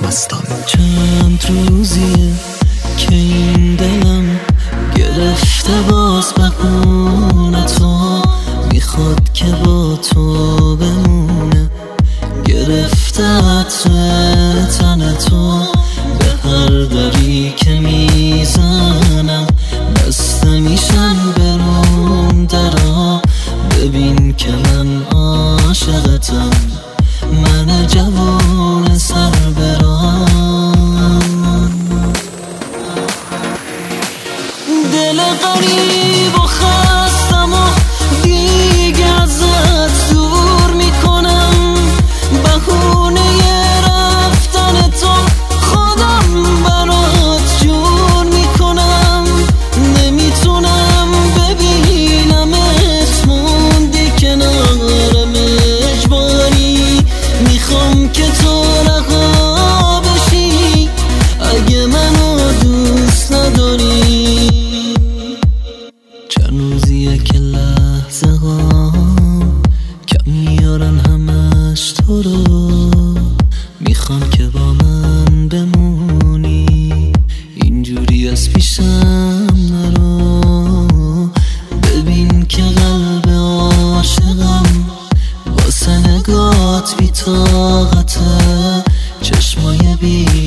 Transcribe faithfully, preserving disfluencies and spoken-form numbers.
مستانه. چند روزیه که این دلم گرفته باز بهونه تو، میخواد که با تو بمونه، گرفته عطر تن تو، به هر دری که میزنم بسته میشن برون درها. ببین که من عاشقتم، من جوون سر برام. دل غریب و خستم و دیگه ازت دور میکنم، بهونه رفتن تو خودم برات جور میکنم. نمیتونم ببینمت موندی کنارم اجباری، میخوام که تو رها بشی اگه منو دوست نداری. چند روزیه که لحظه ها کم میارن همش تو رو، میخوام که با من بمونی، اینجوری از پیشم نرو. ببین که قلب عاشقم واسه نگات بی طاقته، چشمای بی